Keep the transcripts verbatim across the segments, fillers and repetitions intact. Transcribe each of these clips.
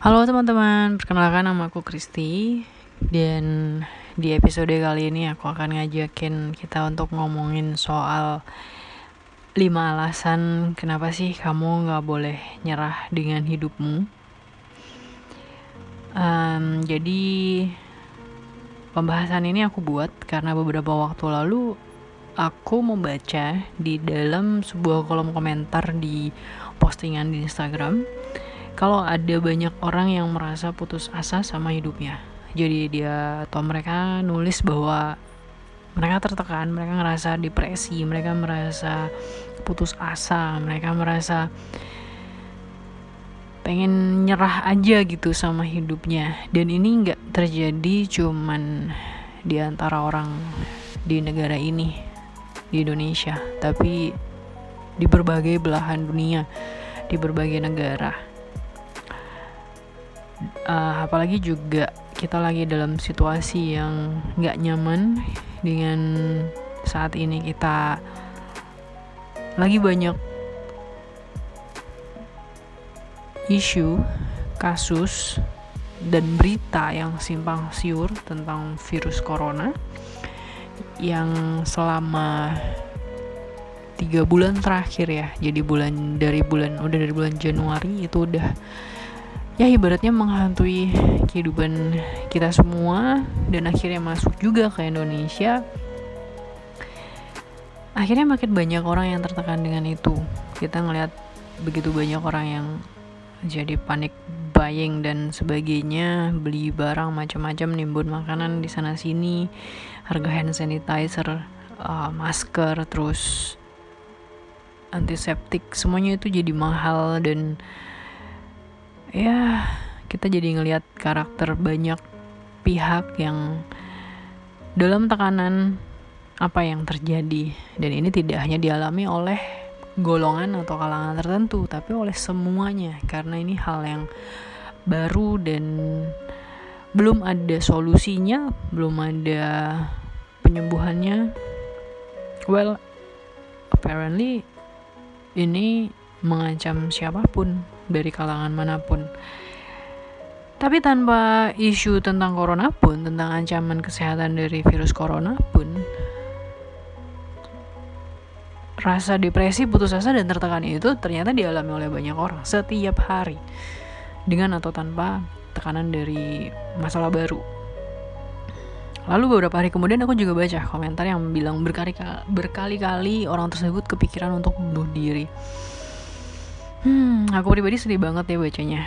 Halo teman-teman, perkenalkan nama aku Kristi. Dan di episode kali ini aku akan ngajakin kita untuk ngomongin soal lima alasan kenapa sih kamu gak boleh nyerah dengan hidupmu. um, Jadi pembahasan ini aku buat karena beberapa waktu lalu aku membaca di dalam sebuah kolom komentar di postingan di Instagram kalau ada banyak orang yang merasa putus asa sama hidupnya. Jadi dia atau mereka nulis bahwa mereka tertekan, mereka ngerasa depresi, mereka merasa putus asa, mereka merasa pengen nyerah aja gitu sama hidupnya. Dan ini gak terjadi cuman di antara orang di negara ini, di Indonesia, tapi di berbagai belahan dunia, di berbagai negara. Uh, apalagi juga kita lagi dalam situasi yang gak nyaman dengan saat ini. Kita lagi banyak isu, kasus, dan berita yang simpang siur tentang virus corona yang selama tiga bulan terakhir ya, jadi bulan dari bulan udah dari bulan Januari itu udah ya ibaratnya menghantui kehidupan kita semua, dan akhirnya masuk juga ke Indonesia. Akhirnya makin banyak orang yang tertekan dengan itu. Kita ngeliat begitu banyak orang yang jadi panik buying dan sebagainya, beli barang macam-macam, nimbun makanan di sana sini, harga hand sanitizer, uh, masker, terus antiseptik, semuanya itu jadi mahal. Dan ya kita jadi ngelihat karakter banyak pihak yang dalam tekanan apa yang terjadi. Dan ini tidak hanya dialami oleh golongan atau kalangan tertentu, tapi oleh semuanya, karena ini hal yang baru dan belum ada solusinya, belum ada penyembuhannya. Well, apparently ini mengancam siapapun dari kalangan manapun. Tapi tanpa isu tentang corona pun, tentang ancaman kesehatan dari virus corona pun, rasa depresi, putus asa, dan tertekan itu ternyata dialami oleh banyak orang setiap hari, dengan atau tanpa tekanan dari masalah baru. Lalu beberapa hari kemudian aku juga baca komentar yang bilang berkali-kali, berkali-kali orang tersebut kepikiran untuk bunuh diri. Hmm, aku pribadi sedih banget ya bacanya.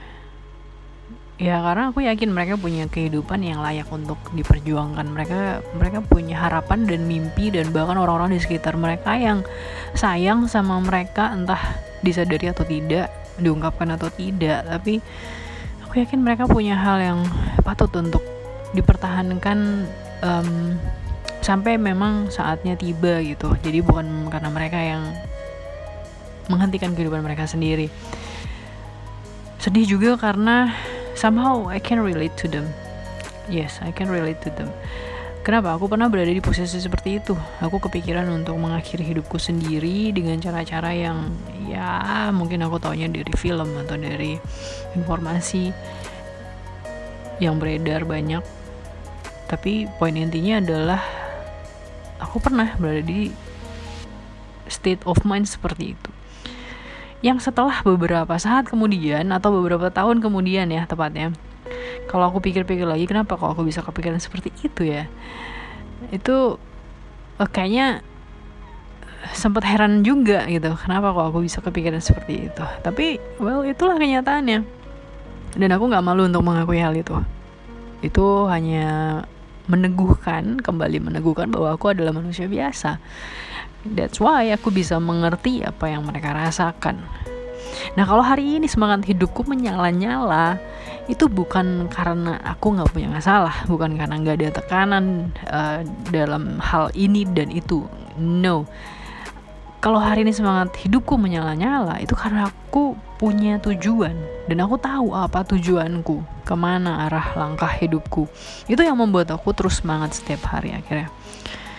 Ya karena aku yakin mereka punya kehidupan yang layak untuk diperjuangkan. Mereka mereka punya harapan dan mimpi, dan bahkan orang-orang di sekitar mereka yang sayang sama mereka, entah disadari atau tidak, diungkapkan atau tidak. Tapi aku yakin mereka punya hal yang patut untuk dipertahankan um, sampai memang saatnya tiba gitu. Jadi bukan karena mereka yang menghentikan kehidupan mereka sendiri. Sedih juga karena somehow I can relate to them. Yes, I can relate to them. Kenapa? Aku pernah berada di posisi seperti itu. Aku kepikiran untuk mengakhiri hidupku sendiri dengan cara-cara yang ya mungkin aku taunya dari film atau dari informasi yang beredar banyak. Tapi poin intinya adalah aku pernah berada di state of mind seperti itu, yang setelah beberapa saat kemudian atau beberapa tahun kemudian ya tepatnya, kalau aku pikir-pikir lagi, kenapa kok aku bisa kepikiran seperti itu ya, itu eh, kayaknya sempat heran juga gitu, kenapa kok aku bisa kepikiran seperti itu. Tapi well, itulah kenyataannya, dan aku gak malu untuk mengakui hal itu. Itu hanya meneguhkan, kembali meneguhkan bahwa aku adalah manusia biasa. That's why aku bisa mengerti apa yang mereka rasakan. Nah, kalau hari ini semangat hidupku menyala-nyala, itu bukan karena aku gak punya masalah, bukan karena gak ada tekanan uh, dalam hal ini dan itu. No. Kalau hari ini semangat hidupku menyala-nyala, itu karena aku punya tujuan, dan aku tahu apa tujuanku, kemana arah langkah hidupku. Itu yang membuat aku terus semangat setiap hari akhirnya.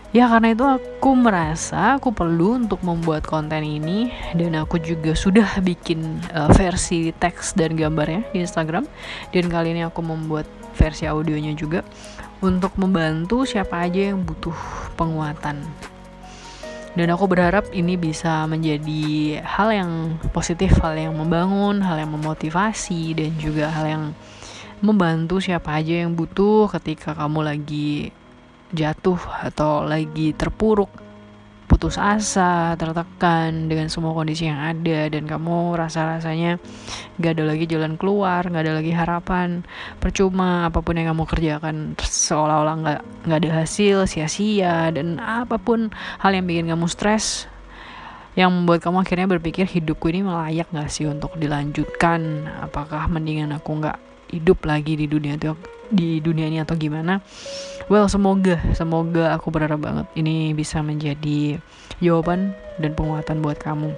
Ya karena itu aku merasa aku perlu untuk membuat konten ini, dan aku juga sudah bikin uh, versi teks dan gambarnya di Instagram, dan kali ini aku membuat versi audionya juga untuk membantu siapa aja yang butuh penguatan. Dan aku berharap ini bisa menjadi hal yang positif, hal yang membangun, hal yang memotivasi, dan juga hal yang membantu siapa aja yang butuh ketika kamu lagi jatuh atau lagi terpuruk, putus asa, tertekan dengan semua kondisi yang ada, dan kamu rasa-rasanya gak ada lagi jalan keluar, gak ada lagi harapan, percuma apapun yang kamu kerjakan seolah-olah gak, gak ada hasil, sia-sia, dan apapun hal yang bikin kamu stres, yang membuat kamu akhirnya berpikir hidupku ini layak gak sih untuk dilanjutkan, apakah mendingan aku gak hidup lagi di dunia itu, di dunia ini atau gimana. Well, semoga semoga aku berharap banget ini bisa menjadi jawaban dan penguatan buat kamu.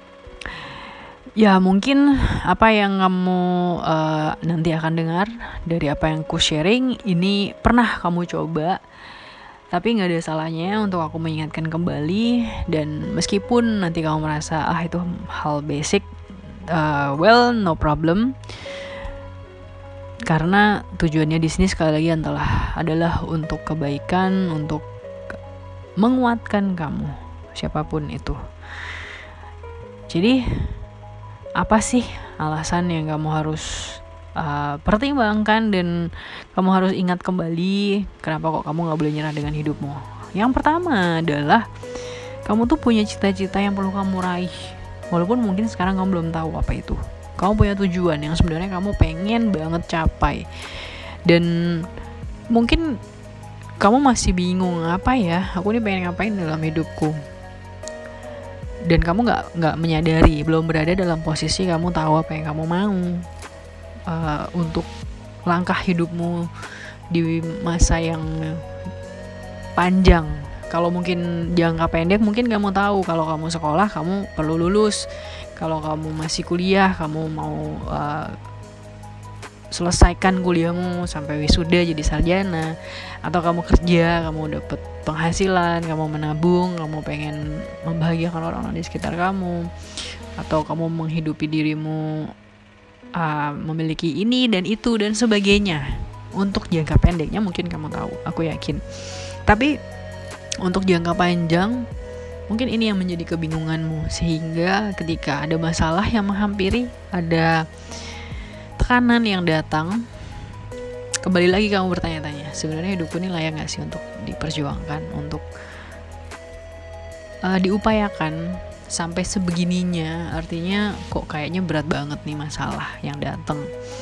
Ya mungkin apa yang kamu uh, nanti akan dengar dari apa yang ku sharing ini pernah kamu coba, tapi gak ada salahnya untuk aku mengingatkan kembali. Dan meskipun nanti kamu merasa ah itu hal basic, uh, well no problem, karena tujuannya di sini sekali lagi adalah adalah untuk kebaikan, untuk menguatkan kamu siapapun itu. Jadi apa sih alasan yang kamu harus uh, pertimbangkan dan kamu harus ingat kembali kenapa kok kamu gak boleh nyerah dengan hidupmu? Yang pertama adalah kamu tuh punya cita-cita yang perlu kamu raih, walaupun mungkin sekarang kamu belum tahu apa itu. Kamu punya tujuan yang sebenarnya kamu pengen banget capai, dan mungkin kamu masih bingung apa ya, aku ini pengen ngapain dalam hidupku, dan kamu nggak nggak menyadari, belum berada dalam posisi kamu tahu apa yang kamu mau uh, untuk langkah hidupmu di masa yang panjang. Kalau mungkin jangka pendek, mungkin kamu tahu kalau kamu sekolah kamu perlu lulus. Kalau kamu masih kuliah, kamu mau uh, selesaikan kuliahmu sampai wisuda jadi sarjana. Atau kamu kerja, kamu dapat penghasilan, kamu menabung, kamu pengen membahagiakan orang-orang di sekitar kamu. Atau kamu menghidupi dirimu uh, memiliki ini dan itu dan sebagainya. Untuk jangka pendeknya mungkin kamu tahu, aku yakin. Tapi untuk jangka panjang, mungkin ini yang menjadi kebingunganmu, sehingga ketika ada masalah yang menghampiri, ada tekanan yang datang, kembali lagi kamu bertanya-tanya, sebenarnya hidupku ini layak gak sih untuk diperjuangkan, untuk uh, diupayakan sampai sebegininya. Artinya kok kayaknya berat banget nih masalah yang datang.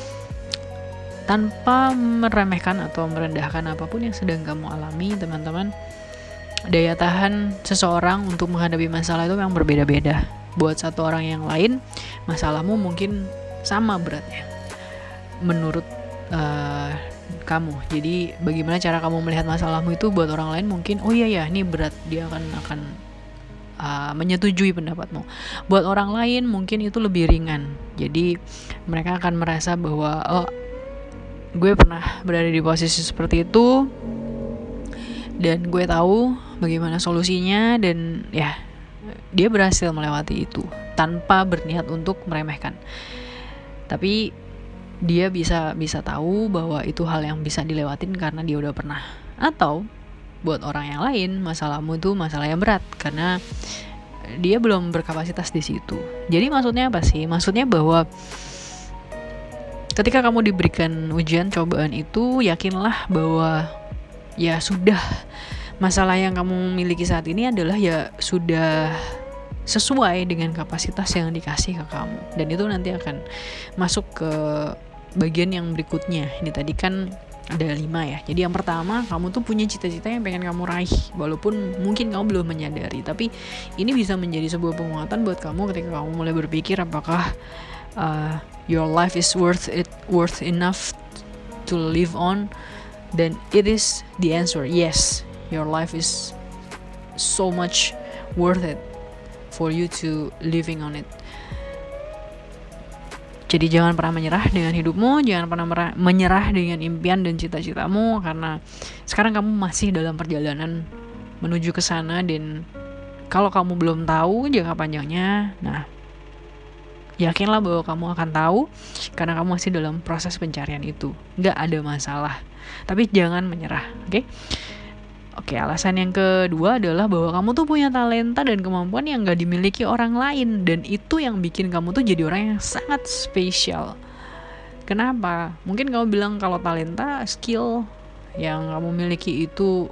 Tanpa meremehkan atau merendahkan apapun yang sedang kamu alami, teman-teman, daya tahan seseorang untuk menghadapi masalah itu memang berbeda-beda. Buat satu orang yang lain, masalahmu mungkin sama beratnya menurut uh, kamu. Jadi bagaimana cara kamu melihat masalahmu itu buat orang lain mungkin, oh iya ya, ini berat, dia akan akan uh, menyetujui pendapatmu. Buat orang lain mungkin itu lebih ringan. Jadi mereka akan merasa bahwa oh, gue pernah berada di posisi seperti itu, dan gue tahu bagaimana solusinya, dan ya dia berhasil melewati itu tanpa berniat untuk meremehkan. Tapi dia bisa bisa tahu bahwa itu hal yang bisa dilewatin karena dia udah pernah. Atau buat orang yang lain, masalahmu itu masalah yang berat karena dia belum berkapasitas di situ. Jadi maksudnya apa sih? Maksudnya bahwa ketika kamu diberikan ujian cobaan itu, yakinlah bahwa ya sudah, masalah yang kamu miliki saat ini adalah ya sudah sesuai dengan kapasitas yang dikasih ke kamu, dan itu nanti akan masuk ke bagian yang berikutnya. Ini tadi kan ada lima ya. Jadi yang pertama, kamu tuh punya cita-cita yang pengen kamu raih, walaupun mungkin kamu belum menyadari, tapi ini bisa menjadi sebuah penguatan buat kamu ketika kamu mulai berpikir apakah uh, your life is worth it, worth enough to live on. Then it is the answer, yes, your life is so much worth it for you to living on it. Jadi jangan pernah menyerah dengan hidupmu, jangan pernah merah, menyerah dengan impian dan cita-citamu, karena sekarang kamu masih dalam perjalanan menuju ke sana. Dan kalau kamu belum tahu jangka panjangnya, nah yakinlah bahwa kamu akan tahu karena kamu masih dalam proses pencarian itu. Nggak ada masalah, tapi jangan menyerah. Oke? Oke, alasan yang kedua adalah bahwa kamu tuh punya talenta dan kemampuan yang nggak dimiliki orang lain, dan itu yang bikin kamu tuh jadi orang yang sangat spesial. Kenapa? Mungkin kamu bilang kalau talenta, skill yang kamu miliki itu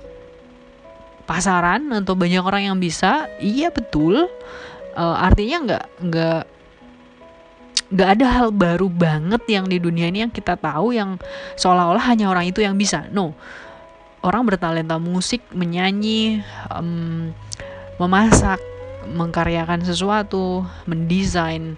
pasaran atau banyak orang yang bisa. Iya betul. Uh, artinya nggak nggak nggak ada hal baru banget yang di dunia ini yang kita tahu yang seolah-olah hanya orang itu yang bisa. No, orang bertalenta musik, menyanyi, um, memasak, mengkaryakan sesuatu, mendesain,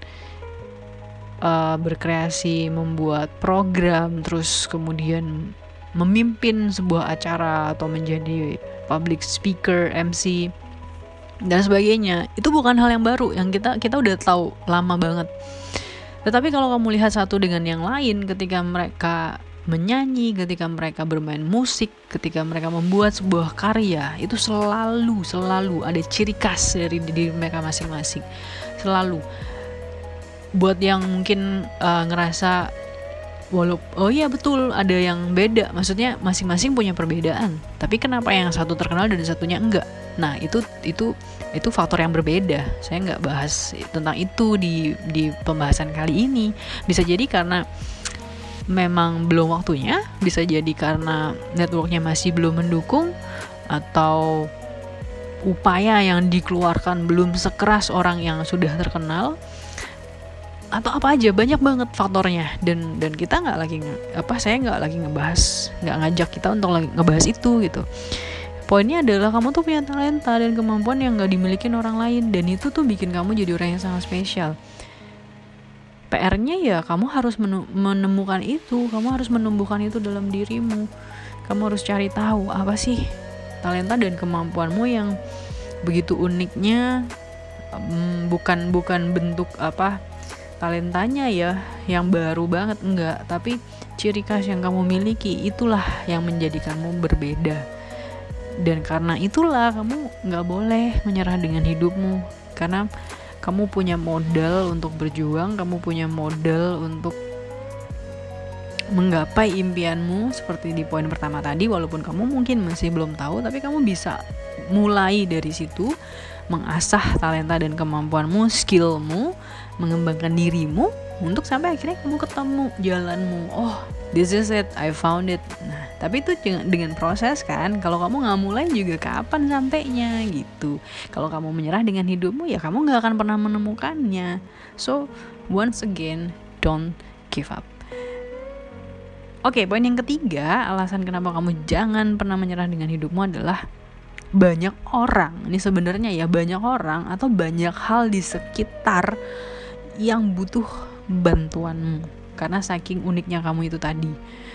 uh, berkreasi, membuat program, terus kemudian memimpin sebuah acara atau menjadi public speaker, M C, dan sebagainya. Itu bukan hal yang baru yang kita kita udah tahu lama banget. Tetapi kalau kamu lihat satu dengan yang lain, ketika mereka menyanyi, ketika mereka bermain musik, ketika mereka membuat sebuah karya, itu selalu selalu ada ciri khas dari diri mereka masing-masing. Selalu. Buat yang mungkin uh, ngerasa walaupun oh iya betul ada yang beda, maksudnya masing-masing punya perbedaan, tapi kenapa yang satu terkenal dan satunya enggak? Nah itu itu itu faktor yang berbeda. Saya nggak bahas tentang itu di di pembahasan kali ini. Bisa jadi karena memang belum waktunya, bisa jadi karena networknya masih belum mendukung, atau upaya yang dikeluarkan belum sekeras orang yang sudah terkenal, atau apa aja, banyak banget faktornya. Dan dan kita nggak lagi apa saya nggak lagi ngebahas, nggak ngajak kita untuk lagi ngebahas itu gitu. Poinnya adalah kamu tuh punya talenta dan kemampuan yang nggak dimiliki orang lain, dan itu tuh bikin kamu jadi orang yang sangat spesial. P R-nya ya kamu harus menemukan itu, kamu harus menumbuhkan itu dalam dirimu. Kamu harus cari tahu apa sih talenta dan kemampuanmu yang begitu uniknya. um, bukan bukan bentuk apa talentanya ya yang baru banget, enggak, tapi ciri khas yang kamu miliki itulah yang menjadikanmu berbeda. Dan karena itulah kamu nggak boleh menyerah dengan hidupmu, karena kamu punya modal untuk berjuang, kamu punya modal untuk menggapai impianmu seperti di poin pertama tadi. Walaupun kamu mungkin masih belum tahu, tapi kamu bisa mulai dari situ, mengasah talenta dan kemampuanmu, skillmu, mengembangkan dirimu untuk sampai akhirnya kamu ketemu jalanmu. Oh, this is it, I found it. Nah, tapi itu dengan proses kan. Kalau kamu nggak mulai juga kapan sampainya gitu. Kalau kamu menyerah dengan hidupmu, ya kamu nggak akan pernah menemukannya. So once again, don't give up. Oke, poin yang ketiga, alasan kenapa kamu jangan pernah menyerah dengan hidupmu adalah banyak orang. Ini sebenarnya ya banyak orang atau banyak hal di sekitar yang butuh bantuanmu karena saking uniknya kamu itu tadi.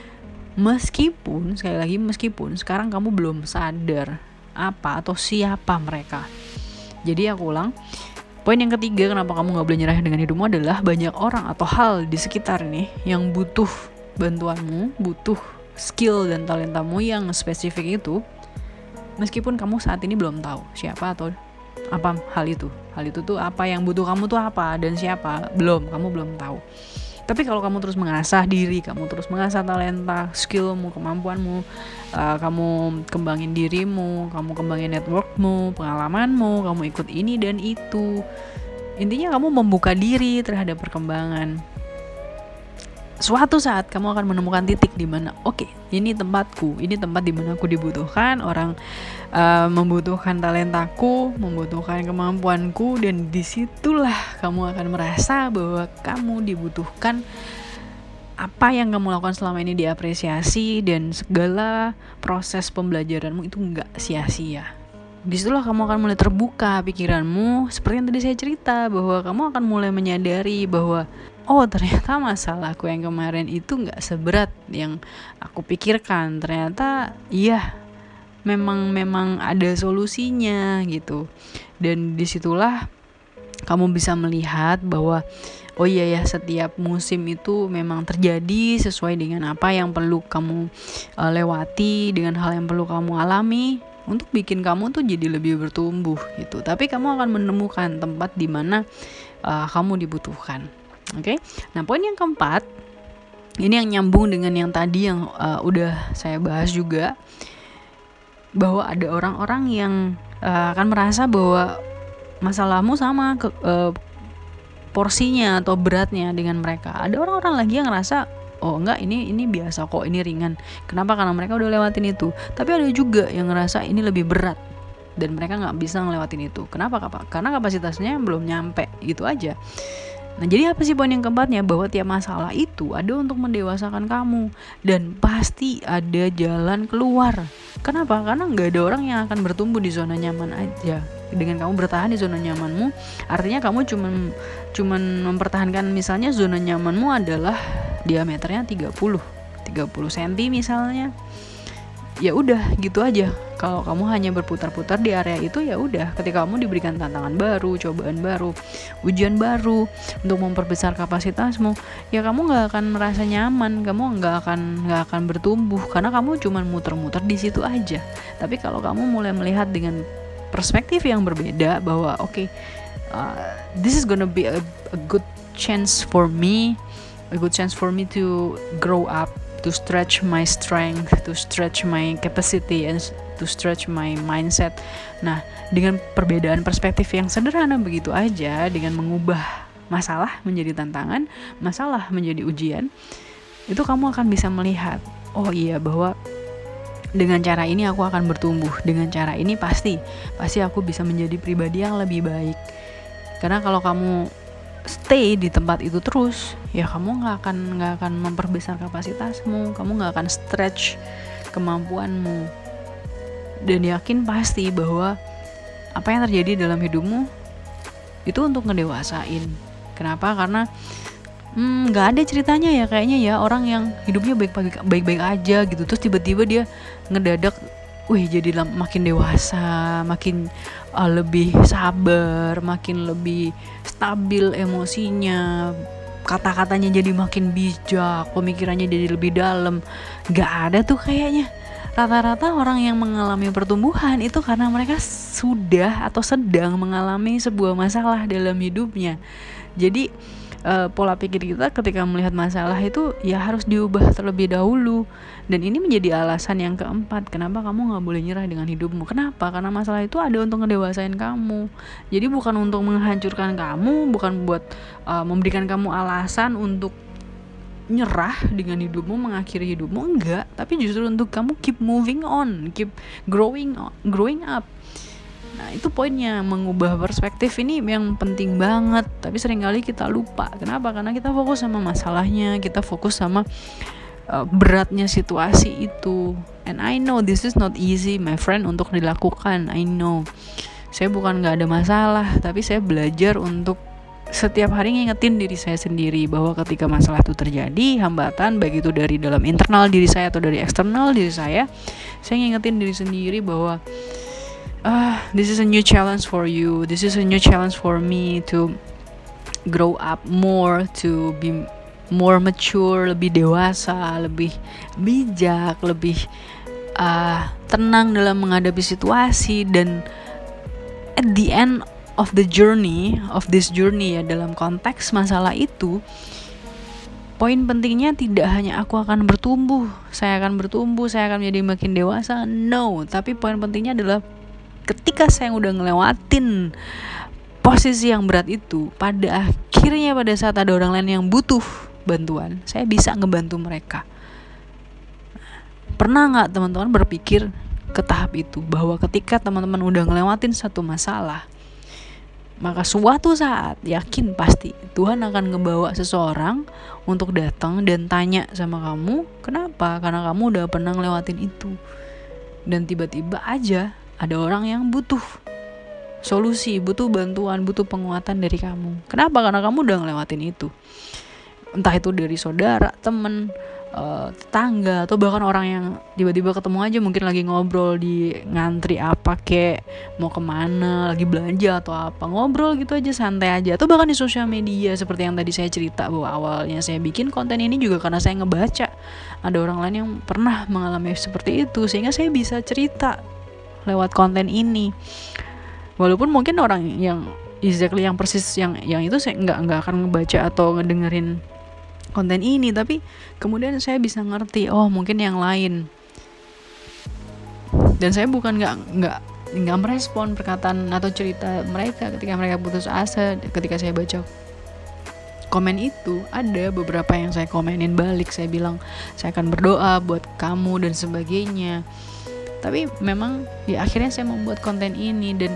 Meskipun sekali lagi meskipun sekarang kamu belum sadar apa atau siapa mereka. Jadi aku ulang, poin yang ketiga kenapa kamu gak boleh nyerah dengan hidupmu adalah banyak orang atau hal di sekitar nih yang butuh bantuanmu, butuh skill dan talentamu yang spesifik itu, meskipun kamu saat ini belum tahu siapa atau apa hal itu. Hal itu tuh apa yang butuh kamu tuh apa dan siapa, belum, kamu belum tahu. Tapi kalau kamu terus mengasah diri, kamu terus mengasah talenta, skillmu, kemampuanmu, uh, kamu kembangin dirimu, kamu kembangin networkmu, pengalamanmu, kamu ikut ini dan itu. Intinya kamu membuka diri terhadap perkembangan. Suatu saat kamu akan menemukan titik di mana, oke, okay, ini tempatku, ini tempat di mana aku dibutuhkan, orang uh, membutuhkan talentaku, membutuhkan kemampuanku, dan disitulah kamu akan merasa bahwa kamu dibutuhkan. Apa yang kamu lakukan selama ini diapresiasi dan segala proses pembelajaranmu itu nggak sia-sia. Disitulah kamu akan mulai terbuka pikiranmu, seperti yang tadi saya cerita, bahwa kamu akan mulai menyadari bahwa oh ternyata masalahku yang kemarin itu gak seberat yang aku pikirkan. Ternyata iya, memang memang ada solusinya gitu. Dan disitulah kamu bisa melihat bahwa oh iya ya, setiap musim itu memang terjadi sesuai dengan apa yang perlu kamu uh, lewati, dengan hal yang perlu kamu alami untuk bikin kamu tuh jadi lebih bertumbuh gitu. Tapi kamu akan menemukan tempat di mana uh, kamu dibutuhkan. Oke, okay? Nah poin yang keempat, ini yang nyambung dengan yang tadi yang uh, udah saya bahas juga, bahwa ada orang-orang yang uh, akan merasa bahwa masalahmu sama ke, uh, porsinya atau beratnya dengan mereka. Ada orang-orang lagi yang ngerasa, oh enggak, ini ini biasa kok, ini ringan. Kenapa? Karena mereka udah lewatin itu. Tapi ada juga yang ngerasa ini lebih berat dan mereka nggak bisa ngelewatin itu. Kenapa? Karena kapasitasnya belum nyampe, gitu aja. Nah jadi apa sih poin yang keempatnya? Bahwa tiap masalah itu ada untuk mendewasakan kamu, dan pasti ada jalan keluar. Kenapa? Karena nggak ada orang yang akan bertumbuh di zona nyaman aja. Dengan kamu bertahan di zona nyamanmu, artinya kamu cuman cuman mempertahankan, misalnya zona nyamanmu adalah diameternya tiga puluh sentimeter misalnya. Ya udah gitu aja. Kalau kamu hanya berputar-putar di area itu, ya udah. Ketika kamu diberikan tantangan baru, cobaan baru, ujian baru untuk memperbesar kapasitasmu, ya kamu nggak akan merasa nyaman, kamu nggak akan nggak akan bertumbuh karena kamu cuma muter-muter di situ aja. Tapi kalau kamu mulai melihat dengan perspektif yang berbeda, bahwa oke, okay, uh, this is gonna be a, a good chance for me, a good chance for me to grow up, to stretch my strength, to stretch my capacity, and to stretch my mindset. Nah, dengan perbedaan perspektif yang sederhana begitu aja, dengan mengubah masalah menjadi tantangan, masalah menjadi ujian, itu kamu akan bisa melihat, oh iya, bahwa dengan cara ini aku akan bertumbuh, dengan cara ini pasti, pasti aku bisa menjadi pribadi yang lebih baik. Karena kalau kamu stay di tempat itu terus, ya kamu nggak akan nggak akan memperbesar kapasitasmu, kamu nggak akan stretch kemampuanmu, dan yakin pasti bahwa apa yang terjadi dalam hidupmu itu untuk ngedewasain. Kenapa? Karena nggak hmm, ada ceritanya ya kayaknya ya orang yang hidupnya baik-baik baik-baik aja gitu, terus tiba-tiba dia ngedadak, wih jadi makin dewasa, makin uh, lebih sabar, makin lebih stabil emosinya, kata-katanya jadi makin bijak, pemikirannya jadi lebih dalam. Gak ada tuh kayaknya. Rata-rata orang yang mengalami pertumbuhan itu karena mereka sudah atau sedang mengalami sebuah masalah dalam hidupnya. Jadi uh, pola pikir kita ketika melihat masalah itu ya harus diubah terlebih dahulu. Dan ini menjadi alasan yang keempat, kenapa kamu gak boleh nyerah dengan hidupmu. Kenapa? Karena masalah itu ada untuk ngedewasain kamu. Jadi bukan untuk menghancurkan kamu, bukan buat uh, memberikan kamu alasan untuk nyerah dengan hidupmu, mengakhiri hidupmu, enggak. Tapi justru untuk kamu keep moving on, keep growing on, growing up. Nah itu poinnya, mengubah perspektif ini yang penting banget. Tapi seringkali kita lupa. Kenapa? Karena kita fokus sama masalahnya, kita fokus sama uh, beratnya situasi itu. And I know this is not easy my friend untuk dilakukan. I know saya bukan gak ada masalah, tapi saya belajar untuk setiap hari ngingetin diri saya sendiri bahwa ketika masalah itu terjadi, hambatan baik itu dari dalam internal diri saya atau dari eksternal diri saya, saya ngingetin diri sendiri bahwa ah, this is a new challenge for you, this is a new challenge for me to grow up more, to be more mature, lebih dewasa, lebih bijak, lebih uh, tenang dalam menghadapi situasi. Dan at the end of the journey, of this journey ya, dalam konteks masalah itu, poin pentingnya tidak hanya aku akan bertumbuh, saya akan bertumbuh, saya akan menjadi makin dewasa, no. Tapi poin pentingnya adalah ketika saya udah ngelewatin posisi yang berat itu, pada akhirnya pada saat ada orang lain yang butuh bantuan, saya bisa ngebantu mereka. Pernah gak teman-teman berpikir ke tahap itu, bahwa ketika teman-teman udah ngelewatin satu masalah, maka suatu saat yakin pasti Tuhan akan ngebawa seseorang untuk datang dan tanya sama kamu, kenapa? Karena kamu udah pernah ngelewatin itu. Dan tiba-tiba aja ada orang yang butuh solusi, butuh bantuan, butuh penguatan dari kamu. Kenapa? Karena kamu udah ngelewatin itu. Entah itu dari saudara, temen, Uh, tetangga, atau bahkan orang yang tiba-tiba ketemu aja, mungkin lagi ngobrol di ngantri apa kek, mau kemana, lagi belanja atau apa, ngobrol gitu aja, santai aja. Atau bahkan di sosial media seperti yang tadi saya cerita, bahwa awalnya saya bikin konten ini juga karena saya ngebaca ada orang lain yang pernah mengalami seperti itu, sehingga saya bisa cerita lewat konten ini. Walaupun mungkin orang yang exactly yang persis yang yang itu saya nggak nggak akan ngebaca atau ngedengerin konten ini, tapi kemudian saya bisa ngerti, oh mungkin yang lain. Dan saya bukan nggak nggak nggak merespon perkataan atau cerita mereka ketika mereka putus asa. Ketika saya baca komen itu, ada beberapa yang saya komenin balik, saya bilang saya akan berdoa buat kamu dan sebagainya. Tapi memang ya akhirnya saya membuat konten ini, dan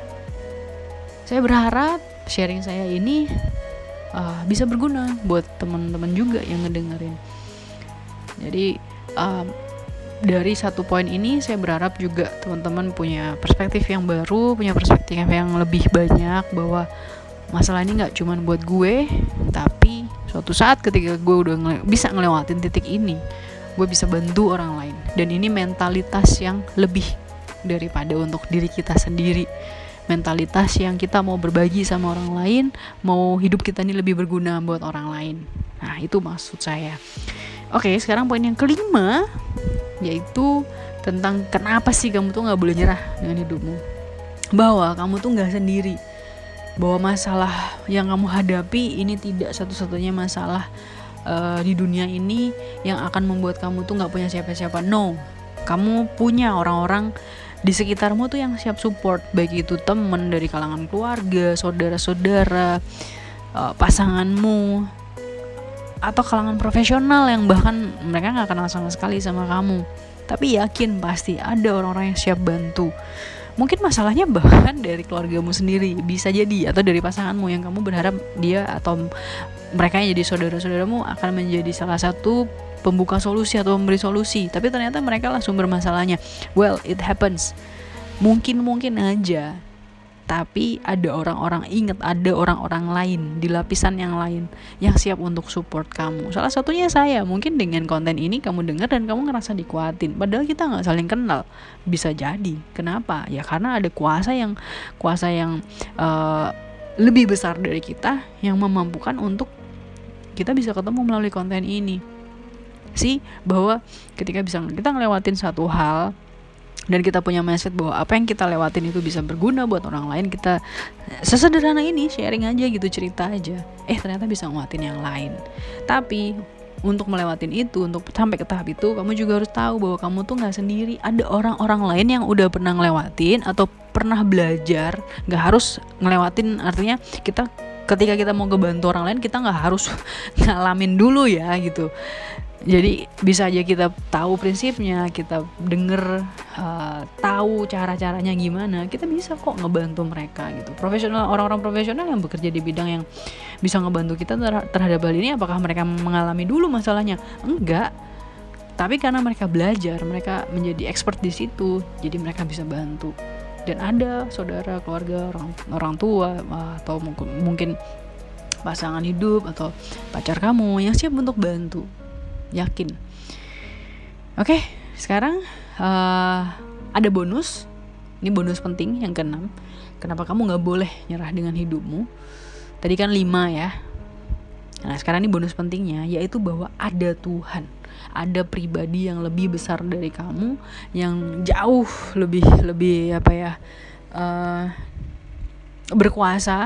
saya berharap sharing saya ini uh, bisa berguna buat teman-teman juga yang ngedengerin. Jadi uh, dari satu poin ini saya berharap juga teman-teman punya perspektif yang baru, punya perspektif yang lebih banyak, bahwa masalah ini gak cuma buat gue, tapi suatu saat ketika gue udah ngele- bisa ngelewatin titik ini, gue bisa bantu orang lain. Dan ini mentalitas yang lebih daripada untuk diri kita sendiri, mentalitas yang kita mau berbagi sama orang lain, mau hidup kita ini lebih berguna buat orang lain. Nah itu maksud saya. Oke, sekarang poin yang kelima, yaitu tentang kenapa sih kamu tuh gak boleh nyerah dengan hidupmu. Bahwa kamu tuh gak sendiri, bahwa masalah yang kamu hadapi ini tidak satu-satunya masalah uh, di dunia ini yang akan membuat kamu tuh gak punya siapa-siapa. No, kamu punya orang-orang di sekitarmu tuh yang siap support, baik itu teman dari kalangan keluarga, saudara-saudara, uh, pasanganmu, atau kalangan profesional yang bahkan mereka gak kenal sama sekali sama kamu, tapi yakin pasti ada orang-orang yang siap bantu. Mungkin masalahnya bahkan dari keluargamu sendiri, bisa jadi, atau dari pasanganmu yang kamu berharap dia atau mereka yang jadi saudara-saudaramu akan menjadi salah satu pembuka solusi atau memberi solusi, tapi ternyata mereka lah sumber masalahnya. Well, it happens. Mungkin-mungkin aja, tapi ada orang-orang, ingat ada orang-orang lain di lapisan yang lain yang siap untuk support kamu. Salah satunya saya. Mungkin dengan konten ini kamu dengar dan kamu ngerasa dikuatin, padahal kita nggak saling kenal. Bisa jadi. Kenapa? Ya karena ada kuasa yang kuasa yang uh, lebih besar dari kita yang memampukan untuk kita bisa ketemu melalui konten ini. Sih bahwa ketika bisa kita ngelewatin satu hal dan kita punya mindset bahwa apa yang kita lewatin itu bisa berguna buat orang lain, kita sesederhana ini sharing aja gitu, cerita aja, eh ternyata bisa nguatin yang lain. Tapi untuk melewatin itu, untuk sampai ke tahap itu, kamu juga harus tahu bahwa kamu tuh gak sendiri. Ada orang-orang lain yang udah pernah ngelewatin atau pernah belajar. Gak harus ngelewatin, artinya kita ketika kita mau ngebantu orang lain, kita gak harus ngalamin dulu ya gitu. Jadi bisa aja kita tahu prinsipnya, kita denger, uh, tahu cara-caranya gimana, kita bisa kok ngebantu mereka gitu. Profesional, orang-orang profesional yang bekerja di bidang yang bisa ngebantu kita ter- terhadap hal ini, apakah mereka mengalami dulu masalahnya? Enggak. Tapi karena mereka belajar, mereka menjadi expert di situ, jadi mereka bisa bantu. Dan ada saudara, keluarga, orang, orang tua, atau mungkin, mungkin pasangan hidup atau pacar kamu yang siap untuk bantu. Yakin. Oke, sekarang uh, ada bonus. Ini bonus penting yang keenam. Kenapa kamu gak boleh nyerah dengan hidupmu? Tadi kan lima ya. Nah sekarang ini bonus pentingnya, yaitu bahwa ada Tuhan, ada pribadi yang lebih besar dari kamu, yang jauh lebih lebih apa ya, uh, berkuasa,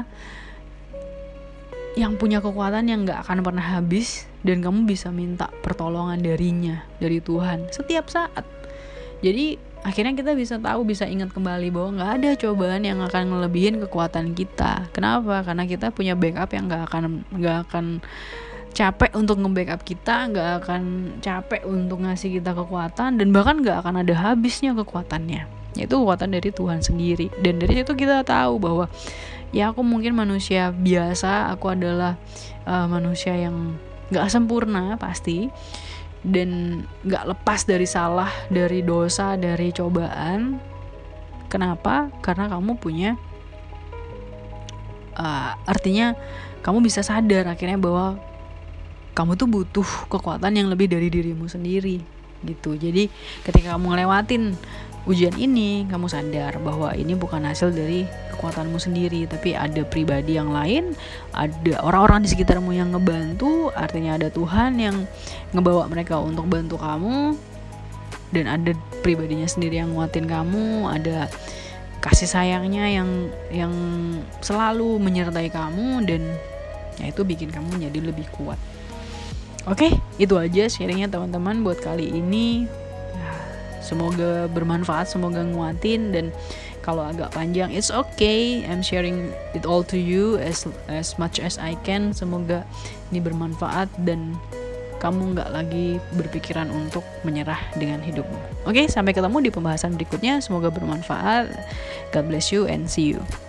yang punya kekuatan yang gak akan pernah habis, dan kamu bisa minta pertolongan darinya, dari Tuhan setiap saat. Jadi akhirnya kita bisa tahu, bisa ingat kembali bahwa gak ada cobaan yang akan ngelebihin kekuatan kita. Kenapa? Karena kita punya backup yang gak akan gak akan capek untuk nge-backup kita, gak akan capek untuk ngasih kita kekuatan, dan bahkan gak akan ada habisnya kekuatannya, yaitu kekuatan dari Tuhan sendiri. Dan dari situ kita tahu bahwa ya aku mungkin manusia biasa, aku adalah uh, manusia yang gak sempurna pasti, dan gak lepas dari salah, dari dosa, dari cobaan. Kenapa? Karena kamu punya uh, artinya kamu bisa sadar akhirnya bahwa kamu tuh butuh kekuatan yang lebih dari dirimu sendiri gitu. Jadi ketika kamu ngelewatin ujian ini, kamu sadar bahwa ini bukan hasil dari kekuatanmu sendiri, tapi ada pribadi yang lain, ada orang-orang di sekitarmu yang ngebantu, artinya ada Tuhan yang ngebawa mereka untuk bantu kamu. dan ada pribadinya sendiri yang nguatin kamu, ada kasih sayangnya yang yang selalu menyertai kamu, dan ya itu bikin kamu jadi lebih kuat. Oke, itu aja sharingnya teman-teman buat kali ini. Semoga bermanfaat, semoga nguatin, dan kalau agak panjang it's okay, I'm sharing it all to you as as much as I can. Semoga ini bermanfaat dan kamu nggak lagi berpikiran untuk menyerah dengan hidupmu. Oke, sampai ketemu di pembahasan berikutnya. Semoga bermanfaat. God bless you and see you.